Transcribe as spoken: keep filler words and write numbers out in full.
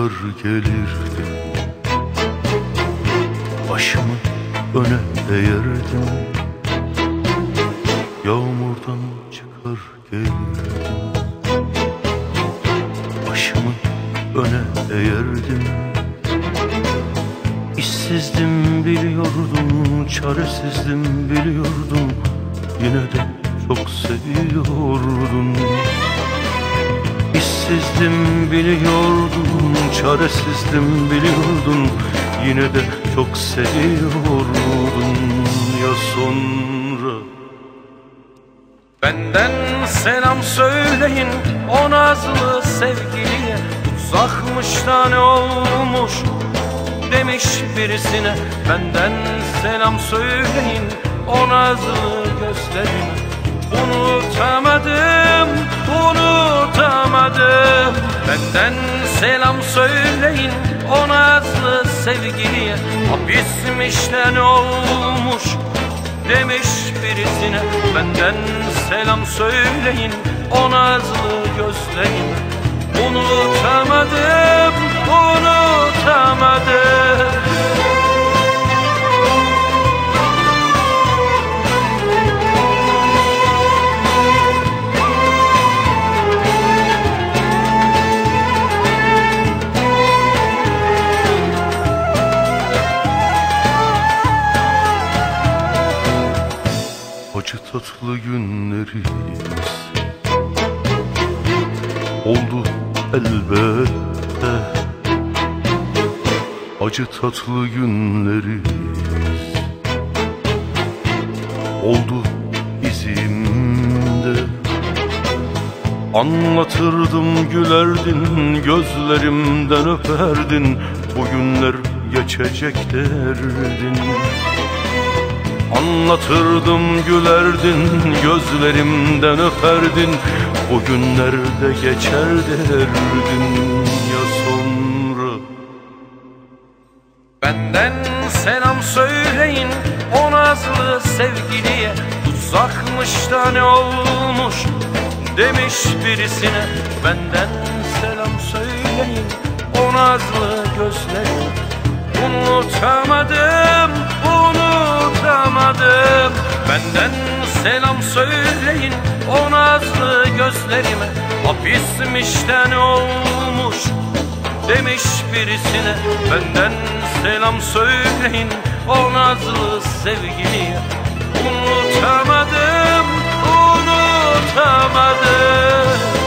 çıkar gelirdim, başımı öne eğerdim. Yağmurdan çıkar gelirdim, başımı öne eğerdim. İşsizdim biliyordum, çaresizdim biliyordum, yine de çok seviyordum. İşsizdim biliyordum, çaresizdim biliyordum, yine de çok seviyordum. Ya sonra benden selam söyleyin o nazlı sevgiliye, uzakmış da ne olmuş demiş birisine. Benden selam söyleyin o nazlı gözlerine, unutamadım, unutamadım. Benden selam söyleyin o nazlı sevgiliye, hapismiş de ne olmuş demiş birisine. Benden selam söyleyin o nazlı gözlerine, unutamadım, unutamadım. acı tatlı günlerimiz oldu elbette. Acı tatlı günlerimiz oldu izimde. Anlatırdım gülerdin, gözlerimden öperdin, bu günler geçecek derdin. Anlatırdım gülerdin, gözlerimden öperdin, bu günler de geçer derdin. Ya sonra benden selam söyleyin o nazlı sevgiliye, uzakmış da ne olmuş demiş birisine. Benden selam söyleyin o nazlı gözlerine, unutamadım, unutamadım. Benden selam söyleyin o nazlı gözlerime, hapismiş de ne olmuş demiş birisine. Benden selam söyleyin o nazlı sevgiliye, unutamadım, unutamadım.